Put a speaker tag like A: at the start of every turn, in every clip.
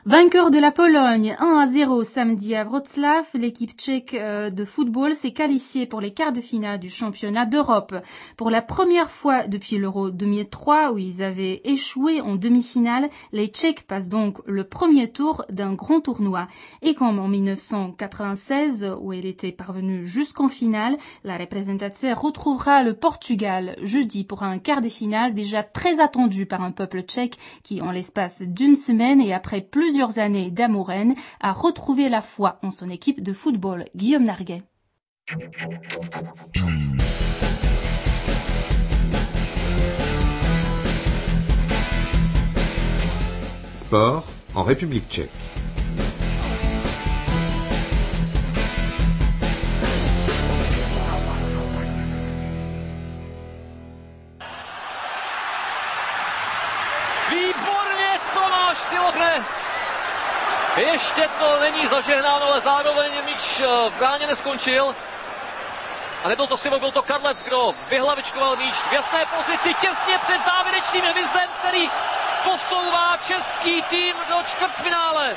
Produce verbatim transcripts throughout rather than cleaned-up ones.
A: Vainqueur de la Pologne un à zéro samedi à Wrocław, l'équipe tchèque de football s'est qualifiée pour les quarts de finale du championnat d'Europe. Pour la première fois depuis l'Euro deux mille trois où ils avaient échoué en demi-finale, les Tchèques passent donc le premier tour d'un grand tournoi. Et comme en mille neuf cent quatre-vingt-seize où elle était parvenue jusqu'en finale, la Reprezentacja retrouvera le Portugal jeudi pour un quart de finale déjà très attendu par un peuple tchèque qui, en l'espace d'une semaine et après plus plusieurs années d'amouraine, a retrouvé la foi en son équipe de football. Guillaume Narguet.
B: Sport en République tchèque.
C: Výborně Tomáš Silohne. Ještě to není zažehnáno, ale zároveň míč v bráně neskončil. A nebyl to Silo, byl to Kadlec, kdo vyhlavičkoval míč v jasné pozici těsně před závěrečným hvizdem, který posouvá český tým do čtvrtfinále.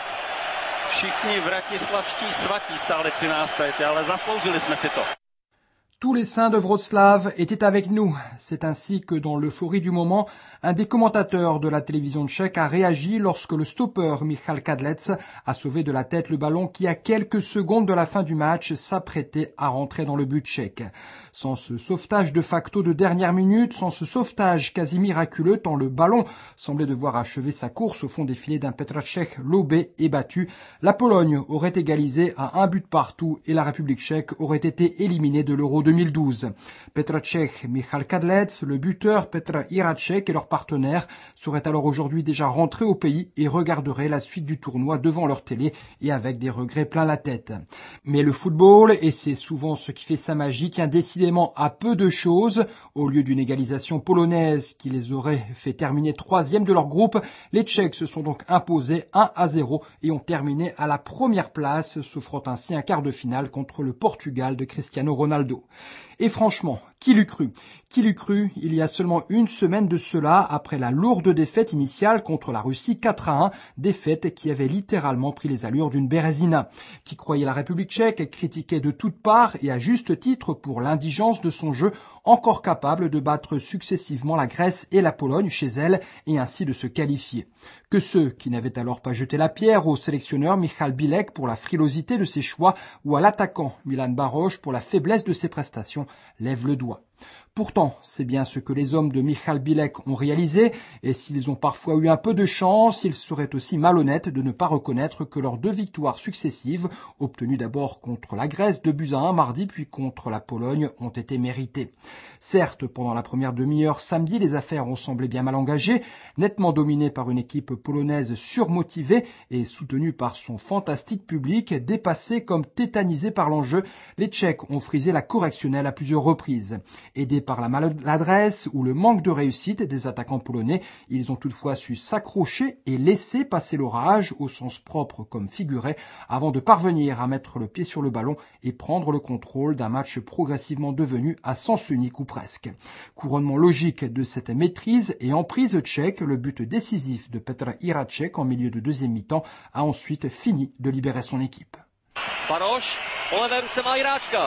D: Všichni vratislavští svatí stáli při nás teď, ale zasloužili jsme si to.
E: Tous les saints de Wrocław étaient avec nous. C'est ainsi que, dans l'euphorie du moment, un des commentateurs de la télévision tchèque a réagi lorsque le stopper Michal Kadlec a sauvé de la tête le ballon qui, à quelques secondes de la fin du match, s'apprêtait à rentrer dans le but tchèque. Sans ce sauvetage de facto de dernière minute, sans ce sauvetage quasi miraculeux, tant le ballon semblait devoir achever sa course au fond des filets d'un Petr Cech lobé et battu, la Pologne aurait égalisé à un but partout et la République tchèque aurait été éliminée de l'Euro deux mille douze. Petr Cech, Michal Kadlec, le buteur Petr Jiráček et leur partenaire seraient alors aujourd'hui déjà rentrés au pays et regarderaient la suite du tournoi devant leur télé et avec des regrets plein la tête. Mais le football, et c'est souvent ce qui fait sa magie, tient décidément à peu de choses. Au lieu d'une égalisation polonaise qui les aurait fait terminer troisième de leur groupe, les Tchèques se sont donc imposés un à zéro et ont terminé à la première place, s'offrant ainsi un quart de finale contre le Portugal de Cristiano Ronaldo. Et franchement, qui l'eût cru ? Qui l'eût cru il y a seulement une semaine de cela, après la lourde défaite initiale contre la Russie quatre à un, défaite qui avait littéralement pris les allures d'une Bérésina. Qui croyait la République tchèque critiquait de toutes parts et à juste titre pour l'indigence de son jeu, encore capable de battre successivement la Grèce et la Pologne chez elle et ainsi de se qualifier. Que ceux qui n'avaient alors pas jeté la pierre au sélectionneur Michal Bilek pour la frilosité de ses choix ou à l'attaquant Milan Baroš pour la faiblesse de ses prestations lèvent le doigt. Pourtant, c'est bien ce que les hommes de Michal Bilek ont réalisé, et s'ils ont parfois eu un peu de chance, ils seraient aussi malhonnêtes de ne pas reconnaître que leurs deux victoires successives, obtenues d'abord contre la Grèce deux buts à un mardi, puis contre la Pologne, ont été méritées. Certes, pendant la première demi-heure samedi, les affaires ont semblé bien mal engagées, nettement dominées par une équipe polonaise surmotivée et soutenue par son fantastique public, dépassée comme tétanisée par l'enjeu, les Tchèques ont frisé la correctionnelle à plusieurs reprises. Aidés par la maladresse ou le manque de réussite des attaquants polonais, ils ont toutefois su s'accrocher et laisser passer l'orage, au sens propre comme figuré, avant de parvenir à mettre le pied sur le ballon et prendre le contrôle d'un match progressivement devenu à sens unique ou presque. Couronnement logique de cette maîtrise et emprise tchèque, le but décisif de Petr Jiráček en milieu de deuxième mi-temps a ensuite fini de libérer son équipe.
C: Baroš, po levé ruce má Jiráčka.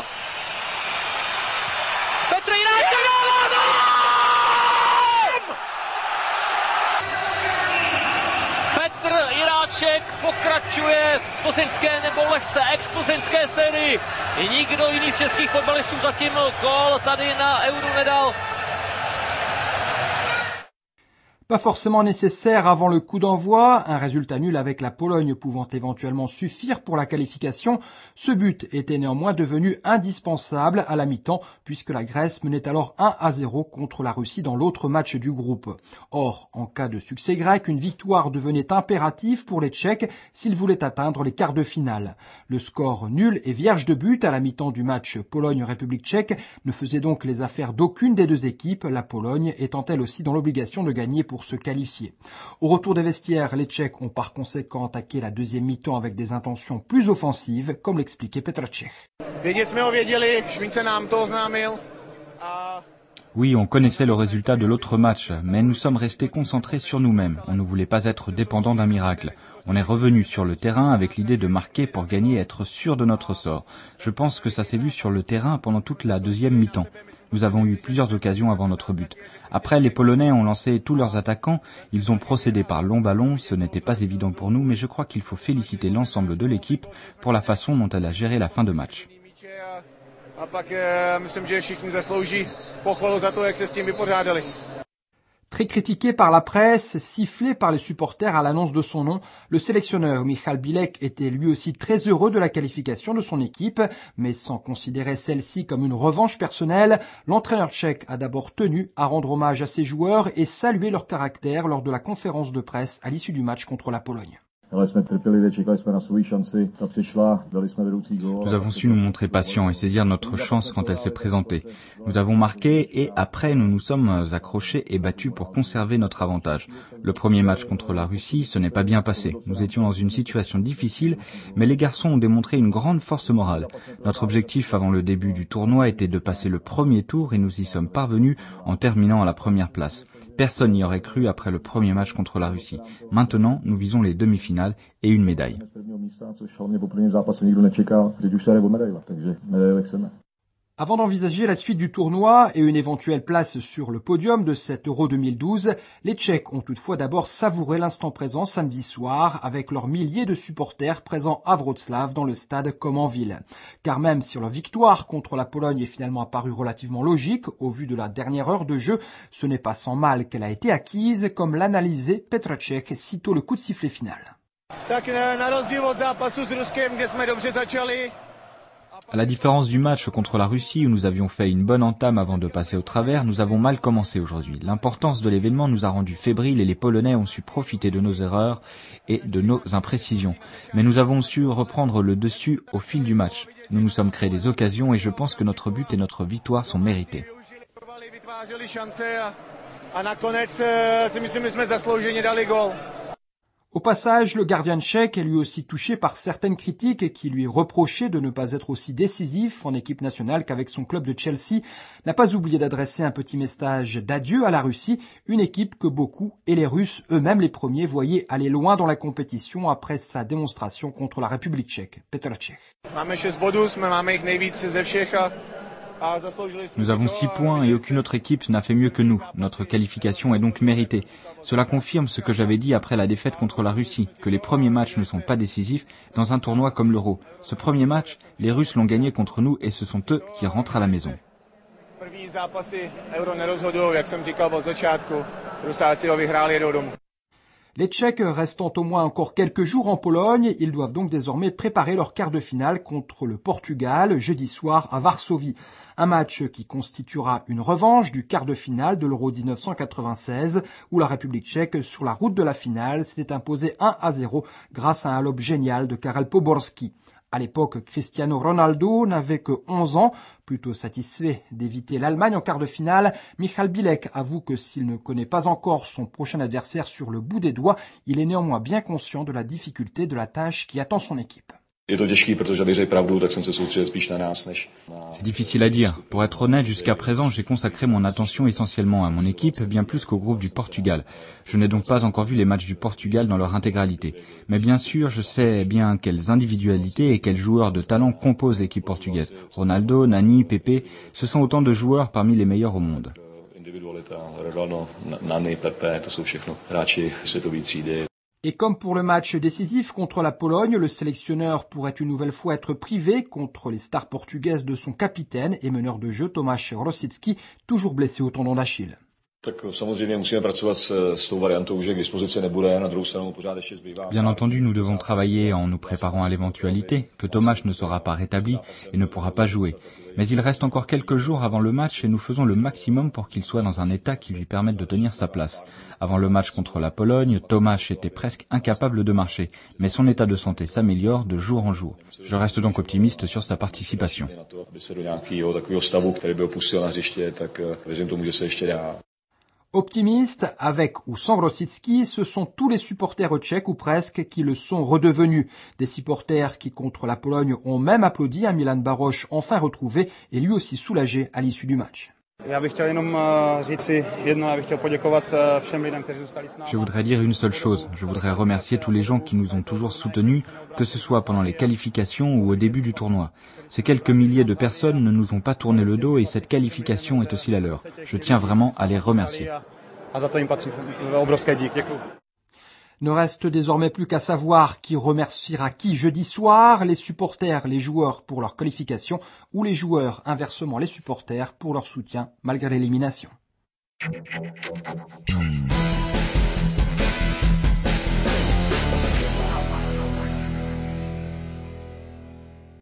C: Petr Jiráček, gól! Petr Jiráček pokračuje v plzeňské nebo lehce ex-plzeňské sérii. Nikdo jiný z českých fotbalistů zatím gól tady na Euro nedal.
E: Pas forcément nécessaire avant le coup d'envoi, un résultat nul avec la Pologne pouvant éventuellement suffire pour la qualification, ce but était néanmoins devenu indispensable à la mi-temps puisque la Grèce menait alors un à zéro contre la Russie dans l'autre match du groupe. Or, en cas de succès grec, une victoire devenait impérative pour les Tchèques s'ils voulaient atteindre les quarts de finale. Le score nul et vierge de but à la mi-temps du match Pologne-République tchèque ne faisait donc les affaires d'aucune des deux équipes, la Pologne étant elle aussi dans l'obligation de gagner pour se qualifier. Au retour des vestiaires, les Tchèques ont par conséquent attaqué la deuxième mi-temps avec des intentions plus offensives, comme l'expliquait Petr Cech.
F: Oui, on connaissait le résultat de l'autre match, mais nous sommes restés concentrés sur nous-mêmes. On ne voulait pas être dépendants d'un miracle. On est revenu sur le terrain avec l'idée de marquer pour gagner et être sûr de notre sort. Je pense que ça s'est vu sur le terrain pendant toute la deuxième mi-temps. Nous avons eu plusieurs occasions avant notre but. Après, les Polonais ont lancé tous leurs attaquants. Ils ont procédé par long ballon. Ce n'était pas évident pour nous, mais je crois qu'il faut féliciter l'ensemble de l'équipe pour la façon dont elle a géré la fin de match.
G: A pak myslím, že všichni zaslouží pochvalu za to, jak se s tím vypořádali.
E: Très critiqué par la presse, sifflé par les supporters à l'annonce de son nom, le sélectionneur Michal Bílek était lui aussi très heureux de la qualification de son équipe, mais sans considérer celle-ci comme une revanche personnelle, l'entraîneur tchèque a d'abord tenu à rendre hommage à ses joueurs et saluer leur caractère lors de la conférence de presse à l'issue du match contre la Pologne.
F: Nous avons su nous montrer patients et saisir notre chance quand elle s'est présentée. Nous avons marqué et après nous nous sommes accrochés et battus pour conserver notre avantage. Le premier match contre la Russie, ce n'est pas bien passé. Nous étions dans une situation difficile, mais les garçons ont démontré une grande force morale. Notre objectif avant le début du tournoi était de passer le premier tour et nous y sommes parvenus en terminant à la première place. Personne n'y aurait cru après le premier match contre la Russie. Maintenant, nous visons les demi-finales et une médaille.
E: Avant d'envisager la suite du tournoi et une éventuelle place sur le podium de cet Euro deux mille douze, les Tchèques ont toutefois d'abord savouré l'instant présent samedi soir avec leurs milliers de supporters présents à Wrocław dans le stade comme en ville. Car même si leur victoire contre la Pologne est finalement apparue relativement logique au vu de la dernière heure de jeu, ce n'est pas sans mal qu'elle a été acquise, comme l'analysait Petr Cech sitôt le coup de sifflet final.
G: Tak na rozdíl od zápasu s Ruskem, kde jsme dobře začali.
F: À la différence du match contre la Russie où nous avions fait une bonne entame avant de passer au travers, nous avons mal commencé aujourd'hui. L'importance de l'événement nous a rendus fébriles et les Polonais ont su profiter de nos erreurs et de nos imprécisions. Mais nous avons su reprendre le dessus au fil du match. Nous nous sommes créés des occasions et je pense que notre but et notre victoire sont mérités.
E: Au passage, le gardien tchèque est lui aussi touché par certaines critiques qui lui reprochaient de ne pas être aussi décisif en équipe nationale qu'avec son club de Chelsea, n'a pas oublié d'adresser un petit message d'adieu à la Russie, une équipe que beaucoup, et les Russes eux-mêmes les premiers, voyaient aller loin dans la compétition après sa démonstration contre la République tchèque. Petr Cech.
F: Nous avons six points et aucune autre équipe n'a fait mieux que nous. Notre qualification est donc méritée. Cela confirme ce que j'avais dit après la défaite contre la Russie, que les premiers matchs ne sont pas décisifs dans un tournoi comme l'Euro. Ce premier match, les Russes l'ont gagné contre nous et ce sont eux qui rentrent à la maison.
E: Les Tchèques restant au moins encore quelques jours en Pologne, ils doivent donc désormais préparer leur quart de finale contre le Portugal jeudi soir à Varsovie. Un match qui constituera une revanche du quart de finale de l'Euro dix-neuf cent quatre-vingt-seize où la République tchèque, sur la route de la finale, s'était imposée un à zéro grâce à un lob génial de Karel Poborský. À l'époque, Cristiano Ronaldo n'avait que onze ans. Plutôt satisfait d'éviter l'Allemagne en quart de finale, Michal Bílek avoue que s'il ne connaît pas encore son prochain adversaire sur le bout des doigts, il est néanmoins bien conscient de la difficulté de la tâche qui attend son équipe.
F: C'est difficile à dire. Pour être honnête, jusqu'à présent, j'ai consacré mon attention essentiellement à mon équipe, bien plus qu'au groupe du Portugal. Je n'ai donc pas encore vu les matchs du Portugal dans leur intégralité. Mais bien sûr, je sais bien quelles individualités et quels joueurs de talent composent l'équipe portugaise. Ronaldo, Nani, Pepe, ce sont autant de joueurs parmi les meilleurs au monde.
E: Et comme pour le match décisif contre la Pologne, le sélectionneur pourrait une nouvelle fois être privé contre les stars portugaises de son capitaine et meneur de jeu Tomáš Rosický, toujours blessé au tendon d'Achille.
F: Bien entendu, nous devons travailler en nous préparant à l'éventualité que Tomáš ne sera pas rétabli et ne pourra pas jouer. Mais il reste encore quelques jours avant le match et nous faisons le maximum pour qu'il soit dans un état qui lui permette de tenir sa place. Avant le match contre la Pologne, Tomáš était presque incapable de marcher, mais son état de santé s'améliore de jour en jour. Je reste donc optimiste sur sa participation.
E: Optimistes, avec ou sans Rosický, ce sont tous les supporters tchèques ou presque qui le sont redevenus. Des supporters qui contre la Pologne ont même applaudi un Milan Baroš enfin retrouvé et lui aussi soulagé à l'issue du match.
F: Je voudrais dire une seule chose. Je voudrais remercier tous les gens qui nous ont toujours soutenus, que ce soit pendant les qualifications ou au début du tournoi. Ces quelques milliers de personnes ne nous ont pas tourné le dos et cette qualification est aussi la leur. Je tiens vraiment à les remercier.
E: Ne reste désormais plus qu'à savoir qui remerciera qui jeudi soir, les supporters, les joueurs pour leur qualification ou les joueurs, inversement les supporters, pour leur soutien malgré l'élimination.